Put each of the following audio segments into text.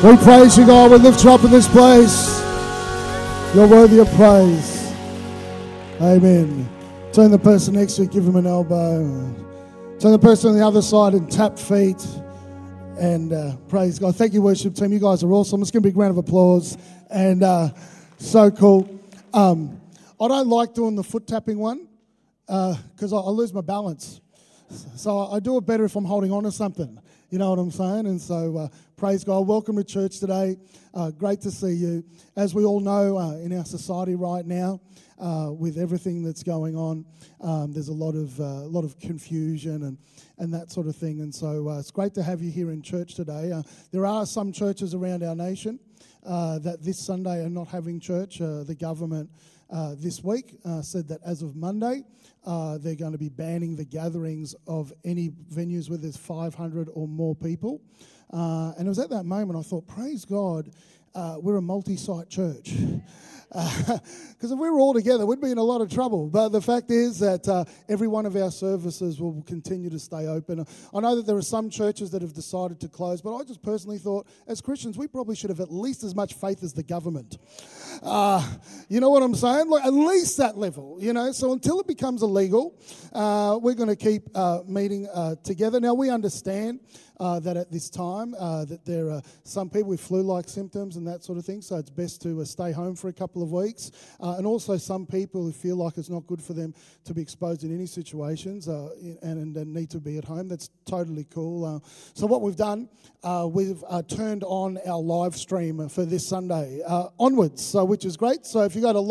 We praise you, God. We lift you up in this place. You're worthy of praise. Amen. Turn the person next to you, give him an elbow. Turn the person on the other side and tap feet. And praise God. Thank you, worship team. You guys are awesome. Let's give a big round of applause. And so cool. I don't like doing the foot tapping one because I lose my balance. So I do it better if I'm holding on to something. You know what I'm saying? And so praise God. Welcome to church today. Great to see you. As we all know, in our society right now, with everything that's going on, there's a lot of confusion and that sort of thing. And so it's great to have you here in church today. There are some churches around our nation that this Sunday are not having church. The government this week said that as of Monday, they're going to be banning the gatherings of any venues where there's 500 or more people. And it was at that moment I thought, praise God, we're a multi-site church. Because if we were all together, we'd be in a lot of trouble. But the fact is that every one of our services will continue to stay open. I know that there are some churches that have decided to close, but I just personally thought, as Christians, we probably should have at least as much faith as the government. You know what I'm saying? Like, at least that level, you know. So until it becomes illegal, we're going to keep meeting together. Now, we understand that at this time that there are some people with flu-like symptoms and that sort of thing, so it's best to stay home for a couple of weeks. And also some people who feel like it's not good for them to be exposed in any situations and need to be at home. That's totally cool. So what we've done, we've turned on our live stream for this Sunday onwards, which is great. So if you go to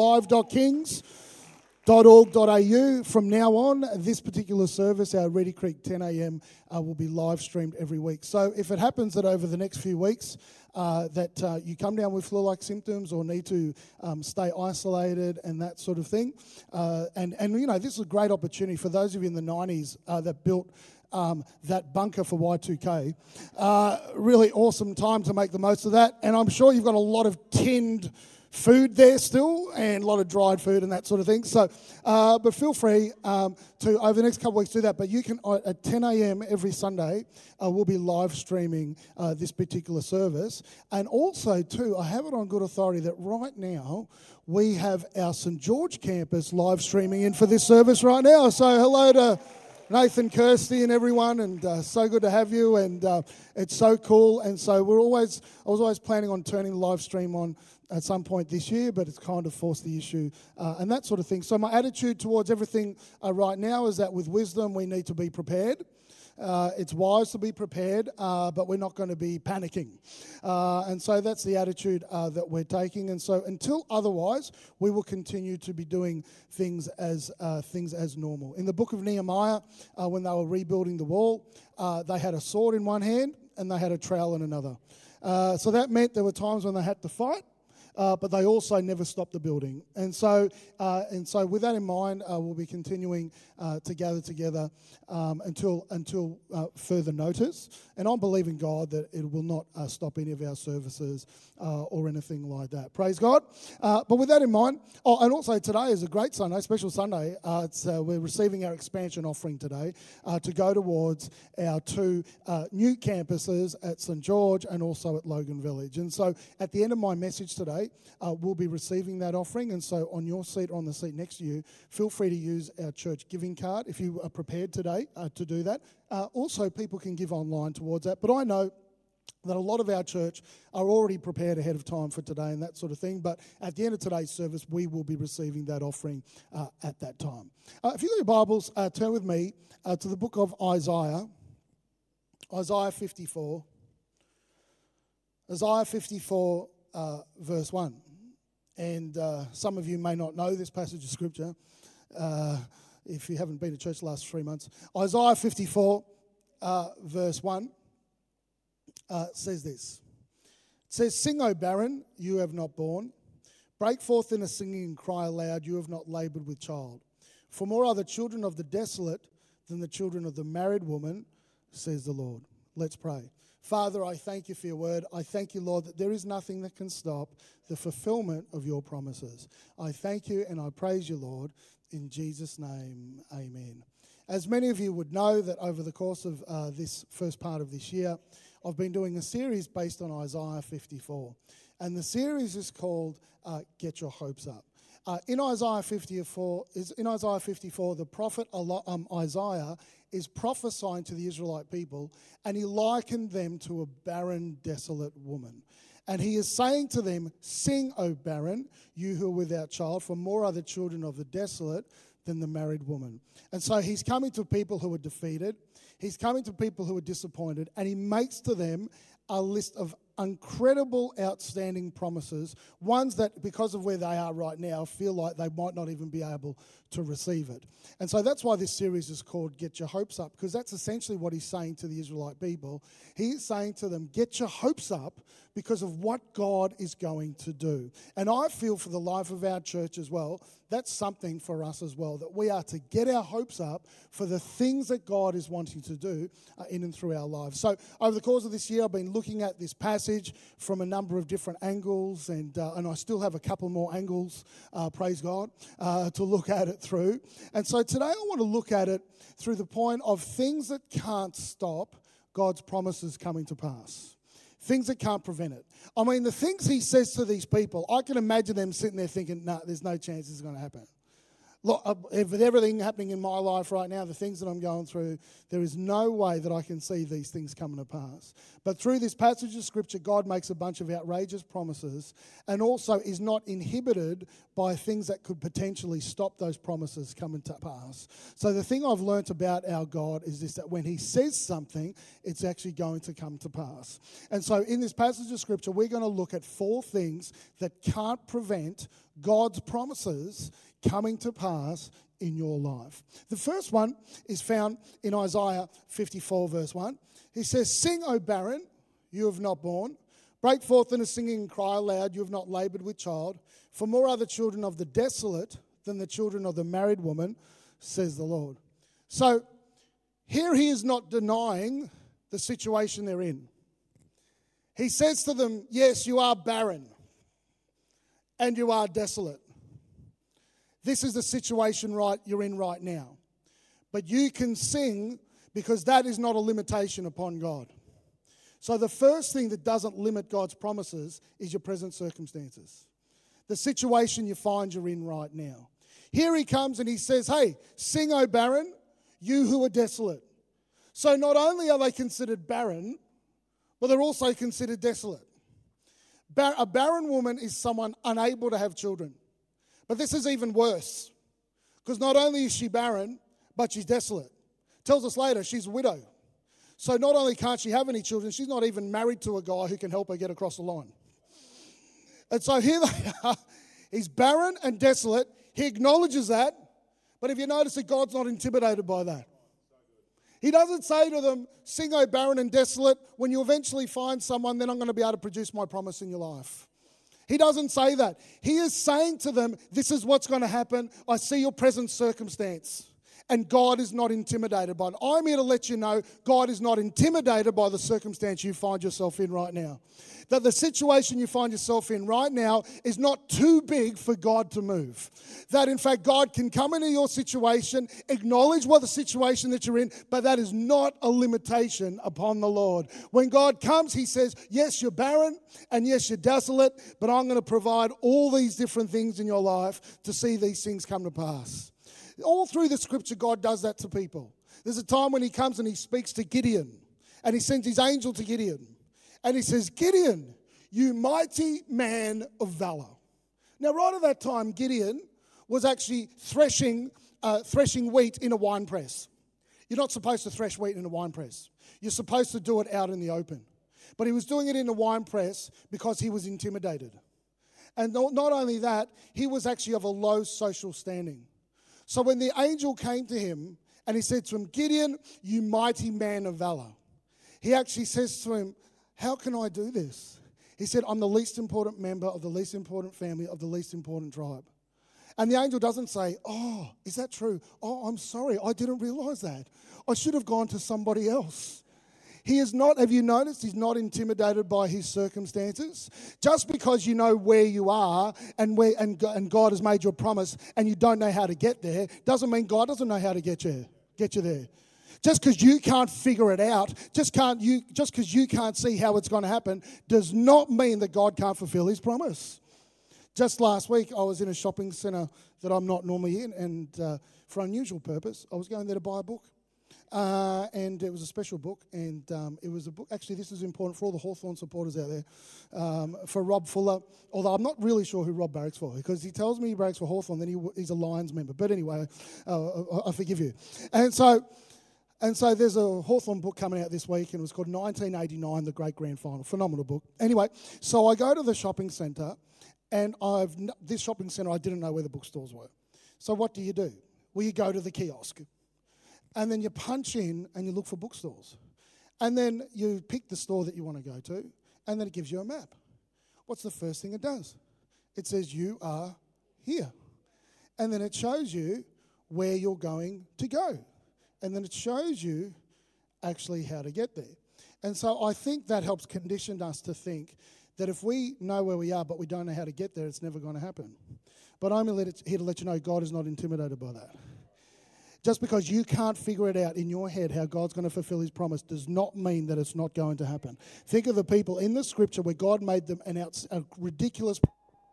live.kings.org.au. From now on, this particular service, our Reedy Creek 10 a.m, will be live streamed every week. So if it happens that over the next few weeks that you come down with flu-like symptoms or need to stay isolated and that sort of thing, and you know, this is a great opportunity for those of you in the 90s that built that bunker for Y2K. Really awesome time to make the most of that. And I'm sure you've got a lot of tinned food there still and a lot of dried food and that sort of thing. So, but feel free to, over the next couple of weeks, do that. But you can, at 10 a.m. every Sunday, we'll be live streaming this particular service. And also, too, I have it on good authority that right now we have our St. George campus live streaming in for this service right now. So hello to Nathan, Kirsty and everyone, and so good to have you, and it's so cool. And so I was always planning on turning the live stream on at some point this year, but it's kind of forced the issue and that sort of thing. So my attitude towards everything right now is that with wisdom we need to be prepared. It's wise to be prepared, but we're not going to be panicking. And so that's the attitude that we're taking. And so until otherwise, we will continue to be doing things as normal. In the book of Nehemiah, when they were rebuilding the wall, they had a sword in one hand and they had a trowel in another. So that meant there were times when they had to fight, but they also never stopped the building. And so with that in mind, we'll be continuing to gather together until further notice. And I'm believing God that it will not stop any of our services or anything like that. Praise God. But with that in mind, and also today is a great Sunday, special Sunday. We're receiving our expansion offering today to go towards our two new campuses at St. George and also at Logan Village. And so at the end of my message today, we'll be receiving that offering. And so on your seat or on the seat next to you, feel free to use our church giving card if you are prepared today to do that. Also, people can give online towards that. But I know that a lot of our church are already prepared ahead of time for today and that sort of thing. But at the end of today's service, we will be receiving that offering at that time. If you've got your Bibles, turn with me to the book of Isaiah, Isaiah 54. Isaiah 54, verse 1. And some of you may not know this passage of Scripture if you haven't been to church the last 3 months. Isaiah 54, verse 1. Says this. It says, "Sing, O barren, you have not borne. Break forth in a singing and cry aloud, you have not laboured with child. For more are the children of the desolate than the children of the married woman, says the Lord." Let's pray. Father, I thank you for your word. I thank you, Lord, that there is nothing that can stop the fulfillment of your promises. I thank you and I praise you, Lord. In Jesus' name, amen. As many of you would know, that over the course of this first part of this year, I've been doing a series based on Isaiah 54. And the series is called Get Your Hopes Up. In Isaiah 54, the prophet Isaiah is prophesying to the Israelite people, and he likened them to a barren, desolate woman. And he is saying to them, "Sing, O barren, you who are without child, for more are the children of the desolate than the married woman." And so he's coming to people who are defeated. He's coming to people who are disappointed, and he makes to them a list of incredible, outstanding promises, ones that, because of where they are right now, feel like they might not even be able to receive it. And so that's why this series is called Get Your Hopes Up, because that's essentially what he's saying to the Israelite people. He's saying to them, get your hopes up because of what God is going to do. And I feel for the life of our church as well, that's something for us as well, that we are to get our hopes up for the things that God is wanting to do in and through our lives. So over the course of this year, I've been looking at this passage from a number of different angles, and I still have a couple more angles, praise God, to look at it through. And so today I want to look at it through the point of things that can't stop God's promises coming to pass. Things that can't prevent it. I mean, the things he says to these people, I can imagine them sitting there thinking, nah, there's no chance this is going to happen. Look, with everything happening in my life right now, the things that I'm going through, there is no way that I can see these things coming to pass. But through this passage of Scripture, God makes a bunch of outrageous promises and also is not inhibited by things that could potentially stop those promises coming to pass. So the thing I've learnt about our God is this, that when he says something, it's actually going to come to pass. And so in this passage of Scripture, we're going to look at 4 things that can't prevent God's promises coming to pass in your life. The first one is found in Isaiah 54 verse 1. He says, "Sing, O barren, you have not borne. Break forth in a singing and cry aloud, you have not laboured with child. For more are the children of the desolate than the children of the married woman, says the Lord." So here he is not denying the situation they're in. He says to them, yes, you are barren and you are desolate. This is the situation you're in right now. But you can sing because that is not a limitation upon God. So the first thing that doesn't limit God's promises is your present circumstances. The situation you find you're in right now. Here he comes and he says, hey, sing, O barren, you who are desolate. So not only are they considered barren, but they're also considered desolate. A barren woman is someone unable to have children. But this is even worse, because not only is she barren, but she's desolate. Tells us later she's a widow. So not only can't she have any children, she's not even married to a guy who can help her get across the line. And so here they are. He's barren and desolate. He acknowledges that. But if you notice that God's not intimidated by that. He doesn't say to them, sing, O barren and desolate. When you eventually find someone, then I'm going to be able to produce my promise in your life. He doesn't say that. He is saying to them, this is what's going to happen. I see your present circumstance. And God is not intimidated by it. I'm here to let you know God is not intimidated by the circumstance you find yourself in right now. That the situation you find yourself in right now is not too big for God to move. That in fact God can come into your situation, acknowledge what the situation that you're in, but that is not a limitation upon the Lord. When God comes, he says, yes, you're barren and yes, you're desolate, but I'm going to provide all these different things in your life to see these things come to pass. All through the Scripture, God does that to people. There's a time when he comes and he speaks to Gideon, and he sends his angel to Gideon. And he says, Gideon, you mighty man of valor. Now, right at that time, Gideon was actually threshing wheat in a wine press. You're not supposed to thresh wheat in a wine press. You're supposed to do it out in the open. But he was doing it in a wine press because he was intimidated. And not only that, he was actually of a low social standing. So when the angel came to him and he said to him, Gideon, you mighty man of valor, he actually says to him, how can I do this? He said, I'm the least important member of the least important family of the least important tribe. And the angel doesn't say, oh, is that true? Oh, I'm sorry, I didn't realize that. I should have gone to somebody else. He is not, have you noticed, he's not intimidated by his circumstances. Just because you know where you are and God has made you a promise and you don't know how to get there, doesn't mean God doesn't know how to get you there. Just because you can't figure it out, just because you can't see how it's going to happen, does not mean that God can't fulfill his promise. Just last week, I was in a shopping centre that I'm not normally in, and for unusual purpose, I was going there to buy a book. And it was a special book, and it was a book. Actually, this is important for all the Hawthorn supporters out there. For Rob Fuller, although I'm not really sure who Rob barracks for, because he tells me he barracks for Hawthorn, then he's a Lions member. But anyway, I forgive you. And so there's a Hawthorn book coming out this week, and it was called 1989, The Great Grand Final. Phenomenal book. Anyway, so I go to the shopping centre, and this shopping centre, I didn't know where the bookstores were. So what do? Well, you go to the kiosk. And then you punch in and you look for bookstores. And then you pick the store that you want to go to, and then it gives you a map. What's the first thing it does? It says, you are here. And then it shows you where you're going to go. And then it shows you actually how to get there. And so I think that helps condition us to think that if we know where we are but we don't know how to get there, it's never going to happen. But I'm here to let you know God is not intimidated by that. Just because you can't figure it out in your head how God's going to fulfill his promise does not mean that it's not going to happen. Think of the people in the scripture where God made them a ridiculous.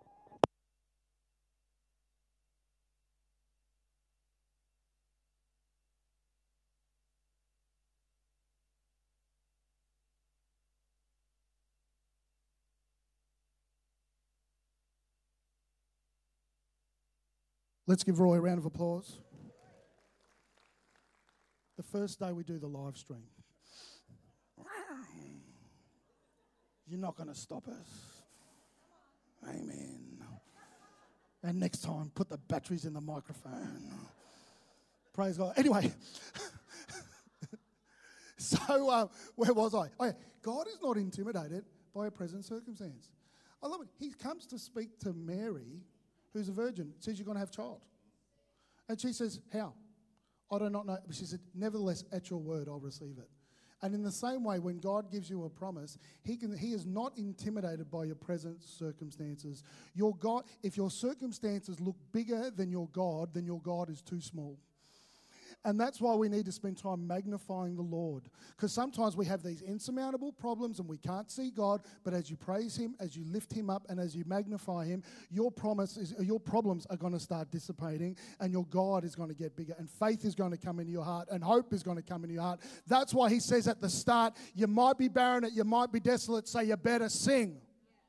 Let's give Roy a round of applause. The first day we do the live stream. You're not going to stop us. Amen. And next time, put the batteries in the microphone. Praise God. Anyway, so where was I? Oh, yeah. God is not intimidated by a present circumstance. I love it. He comes to speak to Mary, who's a virgin, says you're going to have a child. And she says, how? I do not know. But she said, nevertheless, at your word, I'll receive it. And in the same way, when God gives you a promise, He is not intimidated by your present circumstances. Your God, if your circumstances look bigger than your God, then your God is too small. And that's why we need to spend time magnifying the Lord. Because sometimes we have these insurmountable problems and we can't see God, but as you praise Him, as you lift Him up, and as you magnify Him, your problems are going to start dissipating, and your God is going to get bigger, and faith is going to come into your heart, and hope is going to come into your heart. That's why He says at the start, you might be barren, you might be desolate, so you better sing.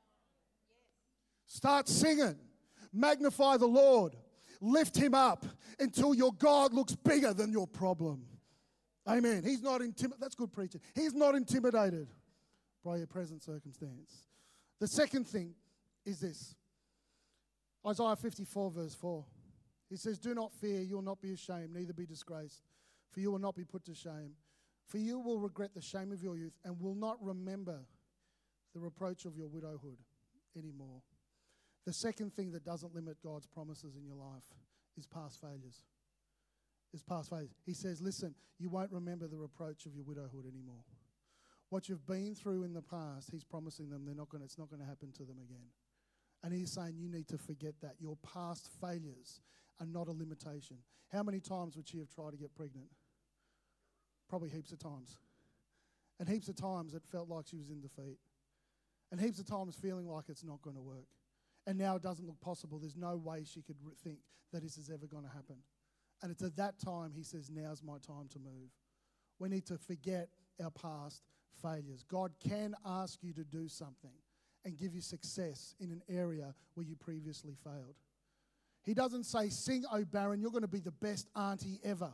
Start singing. Magnify the Lord. Lift Him up until your God looks bigger than your problem. Amen. He's not intimidated. That's good preaching. He's not intimidated by your present circumstance. The second thing is this. Isaiah 54 verse 4. He says, do not fear, you will not be ashamed, neither be disgraced, for you will not be put to shame. For you will regret the shame of your youth and will not remember the reproach of your widowhood anymore. The second thing that doesn't limit God's promises in your life is past failures. He says, listen, you won't remember the reproach of your widowhood anymore. What you've been through in the past, He's promising them it's not going to happen to them again. And He's saying you need to forget that. Your past failures are not a limitation. How many times would she have tried to get pregnant? Probably heaps of times. And heaps of times it felt like she was in defeat. And heaps of times feeling like it's not going to work. And now it doesn't look possible. There's no way she could think that this is ever going to happen. And it's at that time He says, now's my time to move. We need to forget our past failures. God can ask you to do something and give you success in an area where you previously failed. He doesn't say, sing, oh barren, you're going to be the best auntie ever.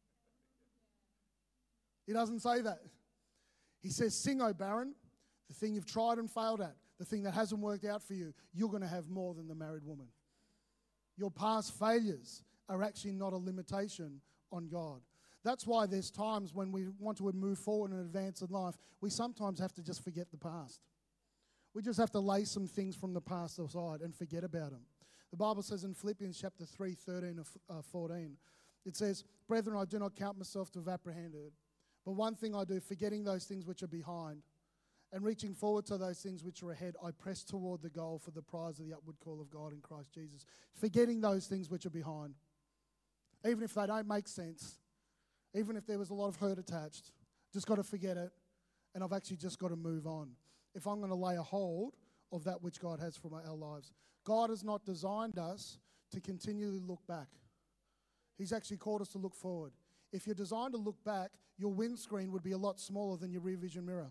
He doesn't say that. He says, sing, oh barren, the thing you've tried and failed at. The thing that hasn't worked out for you, you're going to have more than the married woman. Your past failures are actually not a limitation on God. That's why there's times when we want to move forward and advance in life, we sometimes have to just forget the past. We just have to lay some things from the past aside and forget about them. The Bible says in Philippians chapter 3, 13 and 14, it says, brethren, I do not count myself to have apprehended, but one thing I do, forgetting those things which are behind, and reaching forward to those things which are ahead, I press toward the goal for the prize of the upward call of God in Christ Jesus. Forgetting those things which are behind. Even if they don't make sense, Even if there was a lot of hurt attached. Just got to forget it, and I've actually just got to move on. If I'm going to lay a hold of that which God has for our lives. God has not designed us to continually look back. He's actually called us to look forward. If you're designed to look back, your windscreen would be a lot smaller than your rear vision mirror.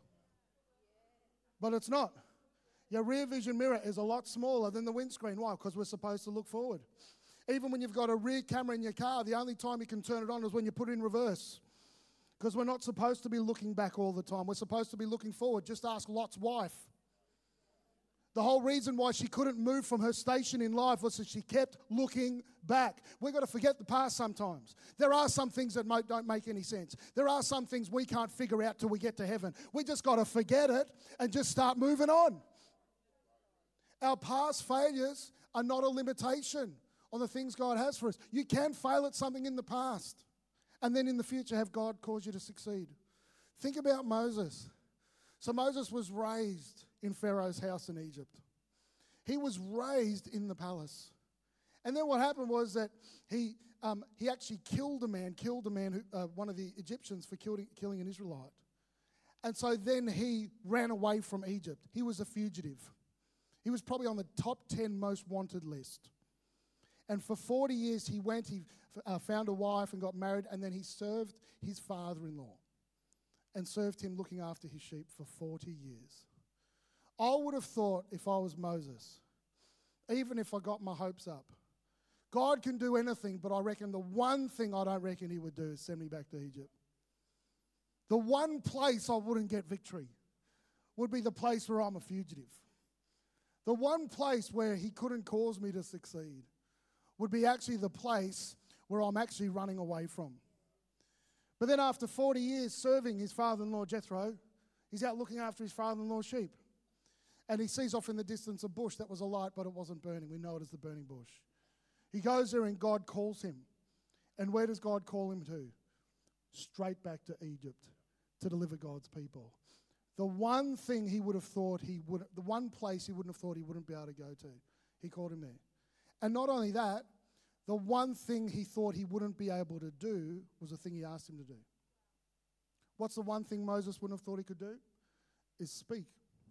But it's not. Your rear vision mirror is a lot smaller than the windscreen. Why? Because we're supposed to look forward. Even when you've got a rear camera in your car, the only time you can turn it on is when you put it in reverse. Because we're not supposed to be looking back all the time. We're supposed to be looking forward. Just ask Lot's wife. The whole reason why she couldn't move from her station in life was that she kept looking back. We've got to forget the past sometimes. There are some things that don't make any sense. There are some things we can't figure out till we get to heaven. We just got to forget it and just start moving on. Our past failures are not a limitation on the things God has for us. You can fail at something in the past and then in the future have God cause you to succeed. Think about Moses. So Moses was raised in Pharaoh's house in Egypt. He was raised in the palace. And then what happened was that he actually killed a man who, one of the Egyptians for killing an Israelite. And so then he ran away from Egypt. He was a fugitive. He was probably on the top 10 most wanted list. And for 40 years he found a wife and got married, and then he served his father-in-law and served him looking after his sheep for 40 years. I would have thought if I was Moses, even if I got my hopes up, God can do anything, but I reckon the one thing I don't reckon he would do is send me back to Egypt. The one place I wouldn't get victory would be the place where I'm a fugitive. The one place where he couldn't cause me to succeed would be actually the place where I'm actually running away from. But then after 40 years serving his father-in-law Jethro, he's out looking after his father-in-law's sheep. And he sees off in the distance a bush that was alight, but it wasn't burning. We know it as the burning bush. He goes there and God calls him. And where does God call him to? Straight back to Egypt to deliver God's people. The one thing he would have thought the one place he wouldn't have thought he wouldn't be able to go to, he called him there. And not only that, the one thing he thought he wouldn't be able to do was the thing he asked him to do. What's the one thing Moses wouldn't have thought he could do? Is speak.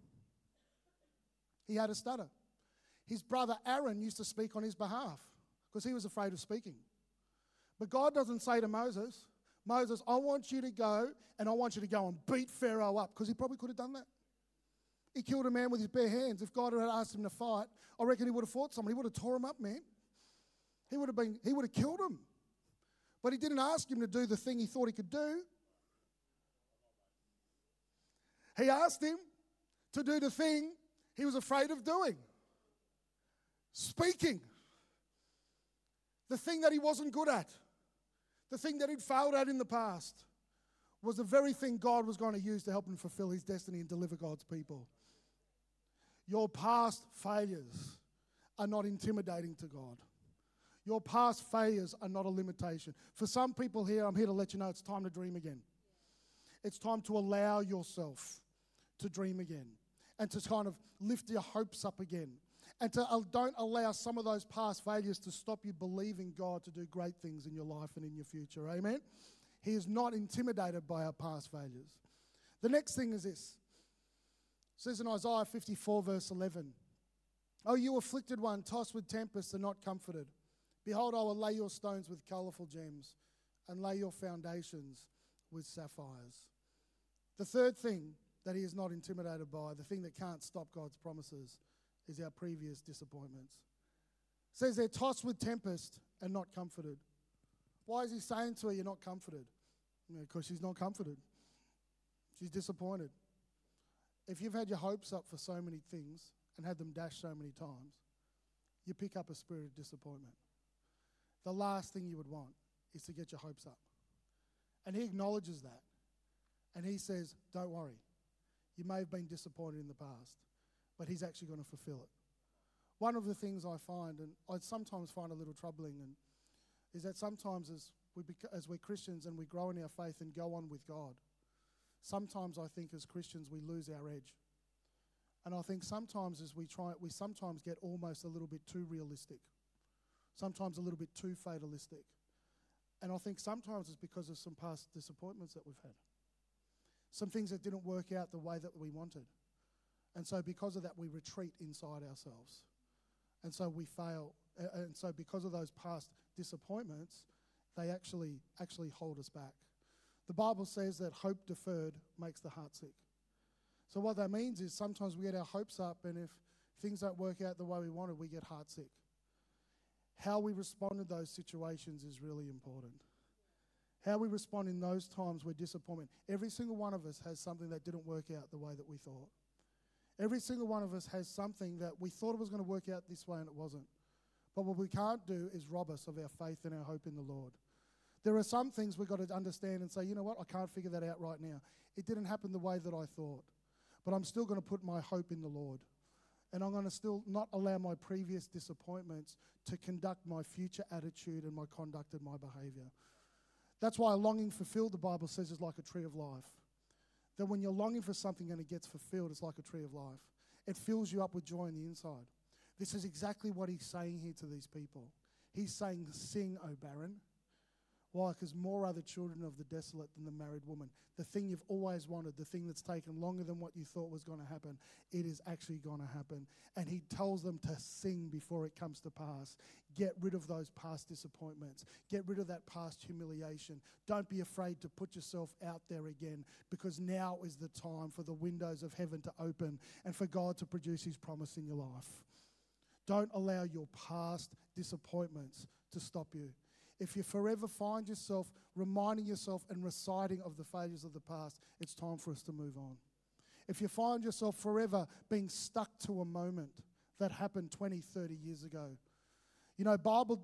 He had a stutter. His brother Aaron used to speak on his behalf because he was afraid of speaking. But God doesn't say to Moses, Moses, I want you to go and I want you to go and beat Pharaoh up, because he probably could have done that. He killed a man with his bare hands. If God had asked him to fight, I reckon he would have fought someone. He would have tore him up, man. He would have killed him. But he didn't ask him to do the thing he thought he could do. He asked him to do the thing he was afraid of doing. Speaking. The thing that he wasn't good at. The thing that he'd failed at in the past was the very thing God was going to use to help him fulfill his destiny and deliver God's people. Your past failures are not intimidating to God. Your past failures are not a limitation. For some people here, I'm here to let you know it's time to dream again. It's time to allow yourself to dream again and to kind of lift your hopes up again. And don't allow some of those past failures to stop you believing God to do great things in your life and in your future. Amen? He is not intimidated by our past failures. The next thing is this. It says in Isaiah 54 verse 11, "O you afflicted one, tossed with tempests and not comforted. Behold, I will lay your stones with colourful gems and lay your foundations with sapphires." The third thing that he is not intimidated by, the thing that can't stop God's promises, is our previous disappointments. It says they're tossed with tempest and not comforted. Why is he saying to her, you're not comforted? Because she's not comforted. She's disappointed. If you've had your hopes up for so many things and had them dashed so many times, you pick up a spirit of disappointment. The last thing you would want is to get your hopes up. And he acknowledges that. And he says, don't worry. You may have been disappointed in the past, but he's actually going to fulfill it. One of the things I find, and I sometimes find a little troubling, is that sometimes as we're Christians and we grow in our faith and go on with God, sometimes I think as Christians we lose our edge. And I think sometimes as we sometimes get almost a little bit too realistic, sometimes a little bit too fatalistic. And I think sometimes it's because of some past disappointments that we've had. Some things that didn't work out the way that we wanted. And so because of that, we retreat inside ourselves. And so we fail. And so because of those past disappointments, they actually hold us back. The Bible says that hope deferred makes the heart sick. So what that means is sometimes we get our hopes up, and if things don't work out the way we wanted, we get heart sick. How we respond to those situations is really important. How we respond in those times where disappointment. Every single one of us has something that didn't work out the way that we thought. Every single one of us has something that we thought it was going to work out this way and it wasn't. But what we can't do is rob us of our faith and our hope in the Lord. There are some things we've got to understand and say, you know what, I can't figure that out right now. It didn't happen the way that I thought. But I'm still going to put my hope in the Lord. And I'm going to still not allow my previous disappointments to conduct my future attitude and my conduct and my behaviour. That's why a longing fulfilled, the Bible says, is like a tree of life. That when you're longing for something and it gets fulfilled, it's like a tree of life. It fills you up with joy on the inside. This is exactly what he's saying here to these people. He's saying, sing, O barren. Why? Because more are the children of the desolate than the married woman. The thing you've always wanted, the thing that's taken longer than what you thought was going to happen, it is actually going to happen. And he tells them to sing before it comes to pass. Get rid of those past disappointments. Get rid of that past humiliation. Don't be afraid to put yourself out there again, because now is the time for the windows of heaven to open and for God to produce his promise in your life. Don't allow your past disappointments to stop you. If you forever find yourself reminding yourself and reciting of the failures of the past, it's time for us to move on. If you find yourself forever being stuck to a moment that happened 20, 30 years ago, you know,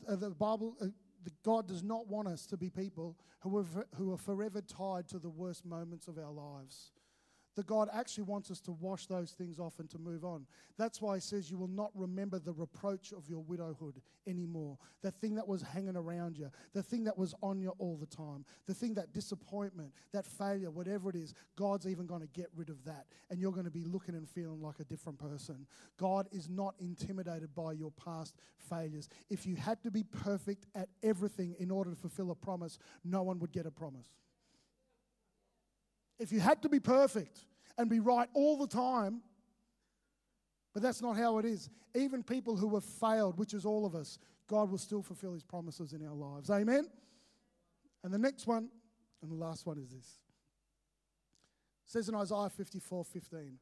God does not want us to be people who are forever tied to the worst moments of our lives. That God actually wants us to wash those things off and to move on. That's why he says you will not remember the reproach of your widowhood anymore. The thing that was hanging around you, the thing that was on you all the time, the thing, that disappointment, that failure, whatever it is, God's even going to get rid of that. And you're going to be looking and feeling like a different person. God is not intimidated by your past failures. If you had to be perfect at everything in order to fulfill a promise, no one would get a promise. If you had to be perfect and be right all the time, but that's not how it is. Even people who have failed, which is all of us, God will still fulfill his promises in our lives. Amen? And the next one, and the last one is this. It says in Isaiah 54:15,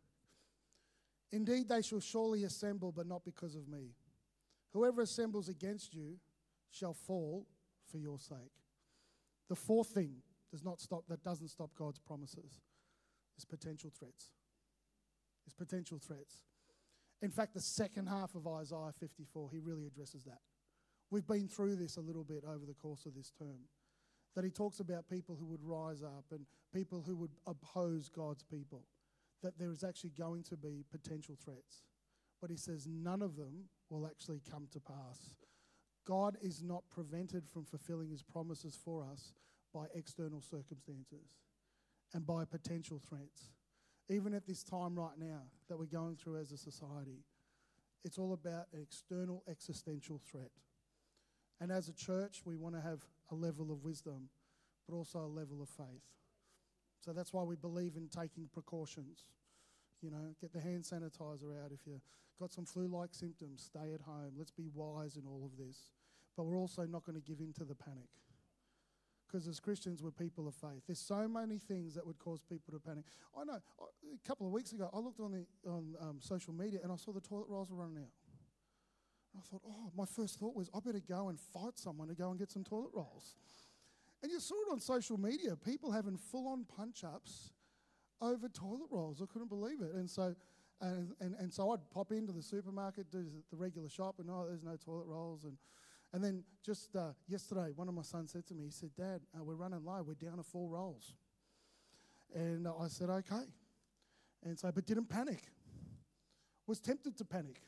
indeed they shall surely assemble, but not because of me. Whoever assembles against you shall fall for your sake. The fourth thing that doesn't stop God's promises is potential threats. Is potential threats. In fact, the second half of Isaiah 54, he really addresses that. We've been through this a little bit over the course of this term. That he talks about people who would rise up and people who would oppose God's people. That there is actually going to be potential threats. But he says none of them will actually come to pass. God is not prevented from fulfilling his promises for us by external circumstances and by potential threats. Even at this time right now that we're going through as a society, it's all about an external existential threat. And as a church, we want to have a level of wisdom, but also a level of faith. So that's why we believe in taking precautions. You know, get the hand sanitizer out. If you've got some flu-like symptoms, stay at home. Let's be wise in all of this. But we're also not going to give in to the panic. Because as Christians, we're people of faith. There's so many things that would cause people to panic. I know, a couple of weeks ago, I looked on social media and I saw the toilet rolls were running out. And I thought, my first thought was, I better go and fight someone to go and get some toilet rolls. And you saw it on social media, people having full-on punch-ups over toilet rolls. I couldn't believe it. And so I'd pop into the supermarket, do the regular shop, and there's no toilet rolls. And then just yesterday, one of my sons said to me, he said, Dad, we're running low. We're down to 4 rolls. And I said, okay. And so, but didn't panic. Was tempted to panic.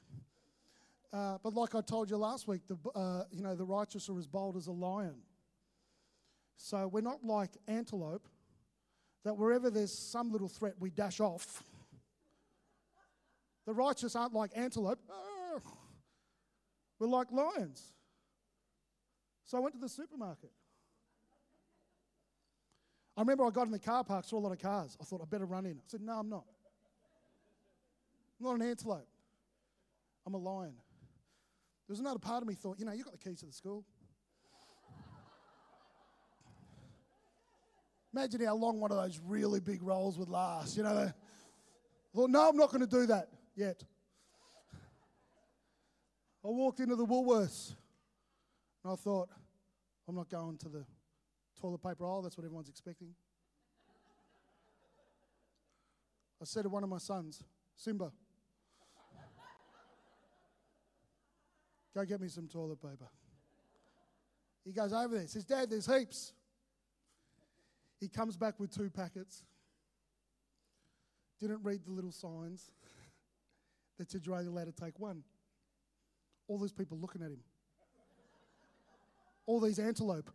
But like I told you last week, the righteous are as bold as a lion. So we're not like antelope, that wherever there's some little threat, we dash off. The righteous aren't like antelope. We're like lions. So I went to the supermarket. I remember I got in the car park, saw a lot of cars. I thought, I better run in. I said, no, I'm not. I'm not an antelope. I'm a lion. There was another part of me thought, you got the keys to the school. Imagine how long one of those really big rolls would last. I thought, no, I'm not going to do that yet. I walked into the Woolworths and I thought, I'm not going to the toilet paper aisle. That's what everyone's expecting. I said to one of my sons, Simba, go get me some toilet paper. He goes over there, says, Dad, there's heaps. He comes back with 2 packets. Didn't read the little signs that said you're only allowed to take 1. All these people looking at him. All these antelope.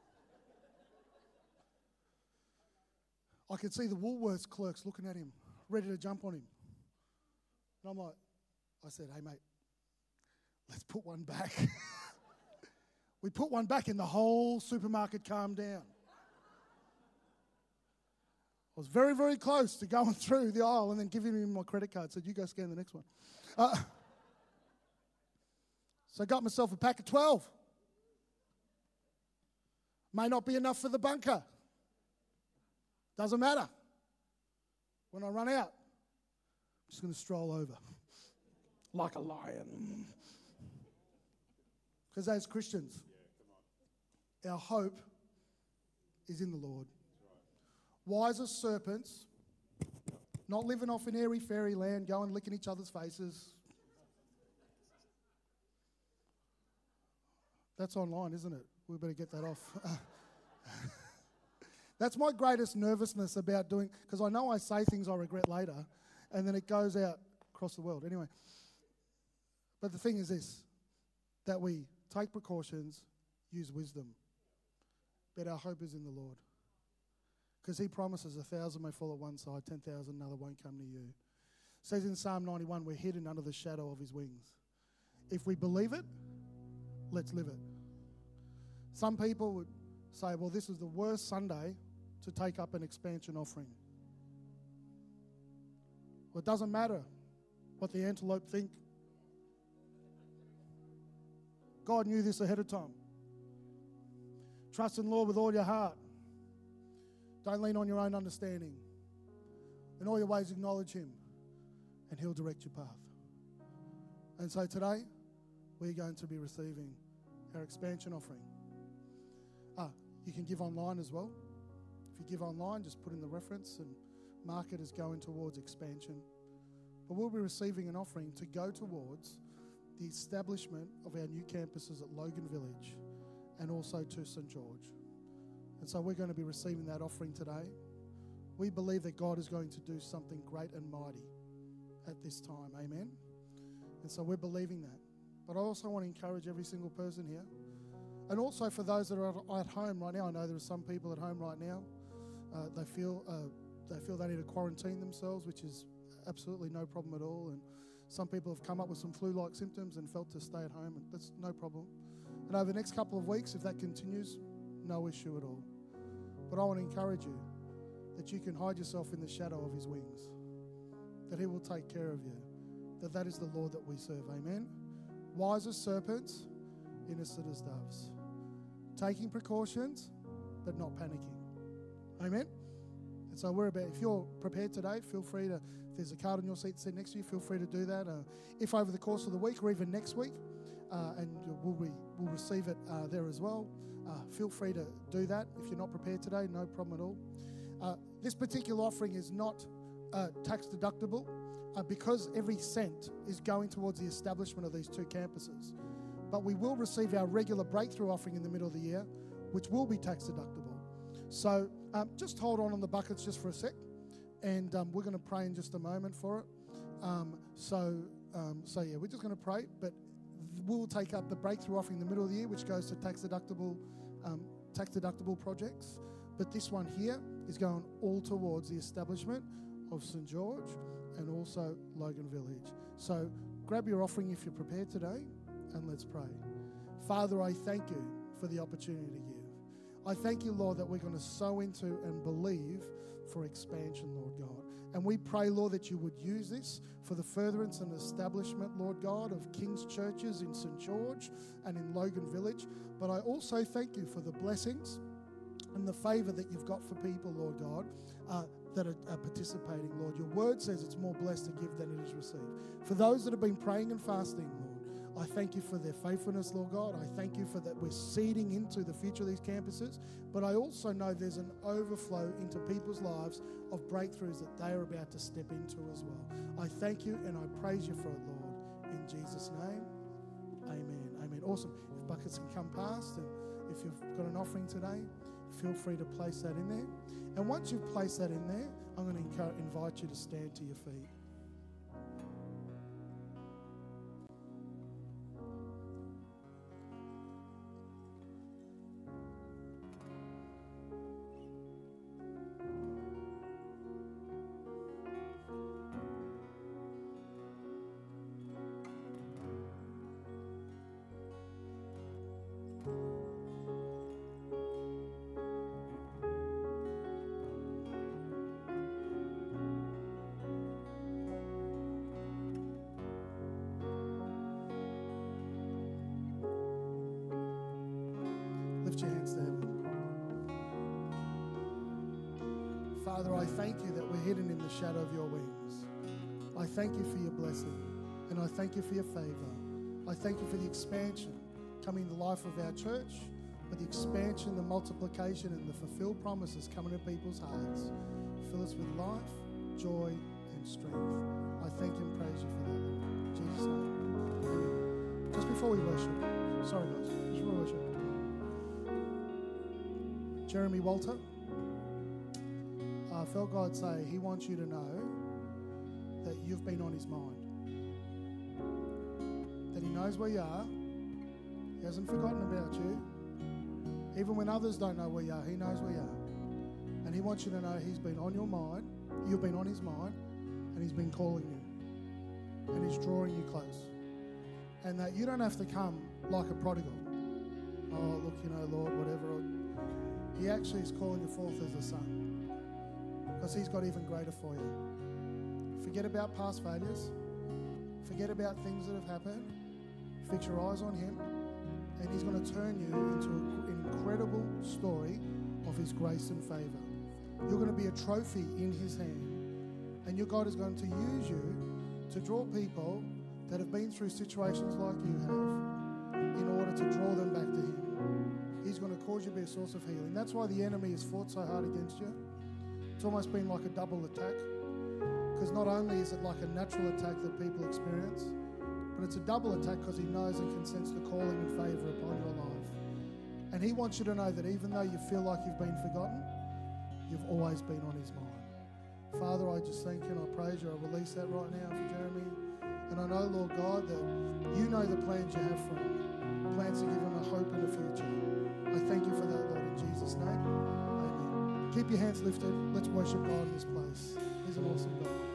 I could see the Woolworths clerks looking at him, ready to jump on him. And I said, hey mate, let's put 1 back. We put 1 back and the whole supermarket calmed down. I was very, very close to going through the aisle and then giving him my credit card. Said, you go scan the next one. So I got myself a pack of 12. May not be enough for the bunker. Doesn't matter. When I run out, I'm just going to stroll over like a lion. Because as Christians, our hope is in the Lord. Wise as serpents, not living off in airy fairy land, going licking each other's faces. That's online, isn't it? We better get that off. That's my greatest nervousness about doing, because I know I say things I regret later, and then it goes out across the world. Anyway, but the thing is this, that we take precautions, use wisdom, but our hope is in the Lord. Because he promises 1,000 may fall at one side, 10,000 another won't come near you. It says in Psalm 91, we're hidden under the shadow of his wings. If we believe it, let's live it. Some people would say, well, this is the worst Sunday to take up an expansion offering. Well, it doesn't matter what the antelope think. God knew this ahead of time. Trust in the Lord with all your heart. Don't lean on your own understanding. In all your ways acknowledge him and he'll direct your path. And so today, we're going to be receiving our expansion offering. You can give online as well. If you give online, just put in the reference and mark it as going towards expansion. But we'll be receiving an offering to go towards the establishment of our new campuses at Logan Village and also to St. George. And so we're going to be receiving that offering today. We believe that God is going to do something great and mighty at this time. Amen. And so we're believing that. But I also want to encourage every single person here. And also for those that are at home right now, I know there are some people at home right now. They feel they need to quarantine themselves, which is absolutely no problem at all. And some people have come up with some flu-like symptoms and felt to stay at home, and that's no problem. And over the next couple of weeks, if that continues, no issue at all. But I want to encourage you that you can hide yourself in the shadow of his wings, that he will take care of you, that is the Lord that we serve. Amen. Wise as serpents, innocent as doves. Taking precautions, but not panicking. Amen. And so if you're prepared today, feel free to, if there's a card on your seat sitting next to you, feel free to do that. If over the course of the week or even next week, and we'll receive it there as well, feel free to do that. If you're not prepared today, no problem at all. This particular offering is not tax deductible because every cent is going towards the establishment of these 2 campuses. But we will receive our regular breakthrough offering in the middle of the year, which will be tax deductible. So just hold on the buckets just for a sec, and we're going to pray in just a moment for it. So we're just going to pray, but we'll take up the breakthrough offering in the middle of the year, which goes to tax deductible projects. But this one here is going all towards the establishment of St. George and also Logan Village. So grab your offering if you're prepared today, and let's pray. Father, I thank you for the opportunity to give. I thank you, Lord, that we're going to sow into and believe for expansion, Lord God. And we pray, Lord, that you would use this for the furtherance and establishment, Lord God, of King's churches in St. George and in Logan Village. But I also thank you for the blessings and the favour that you've got for people, Lord God, that are participating, Lord. Your word says it's more blessed to give than it is received. For those that have been praying and fasting, Lord, I thank you for their faithfulness, Lord God. I thank you for that we're seeding into the future of these campuses. But I also know there's an overflow into people's lives of breakthroughs that they are about to step into as well. I thank you and I praise you for it, Lord. In Jesus' name, amen. Amen. Awesome. If buckets can come past, and if you've got an offering today, feel free to place that in there. And once you've placed that in there, I'm going to invite you to stand to your feet. Lift your hands to heaven. Father, I thank you that we're hidden in the shadow of your wings. I thank you for your blessing, and I thank you for your favour. I thank you for the expansion coming in the life of our church, but the expansion, the multiplication, and the fulfilled promises coming to people's hearts. Fill us with life, joy, and strength. I thank you and praise you for that, Lord. In Jesus' name. Amen. Just before we worship, sorry guys, just before we worship, Jeremy Walter, I felt God say he wants you to know that you've been on his mind, that he knows where you are, he hasn't forgotten about you. Even when others don't know where you are, he knows where you are. And he wants you to know he's been on your mind, you've been on his mind, and he's been calling you, and he's drawing you close. And that you don't have to come like a prodigal. Oh, look, Lord, whatever. He actually is calling you forth as a son, because he's got even greater for you. Forget about past failures. Forget about things that have happened. Fix your eyes on him, and he's going to turn you into an incredible story of his grace and favour. You're going to be a trophy in his hand, and your God is going to use you to draw people that have been through situations like you have in order to draw them back to him. He's going to cause you to be a source of healing. That's why the enemy has fought so hard against you. It's almost been like a double attack, because not only is it like a natural attack that people experience, but it's a double attack because he knows and can sense the calling and favour upon your life. And he wants you to know that even though you feel like you've been forgotten, you've always been on his mind. Father, I just thank you and I praise you. I release that right now for Jeremy. And I know, Lord God, that you know the plans you have for him, plans to give him a hope and a future. I thank you for that, Lord, in Jesus' name. Amen. Keep your hands lifted. Let's worship God in this place. He's an awesome God.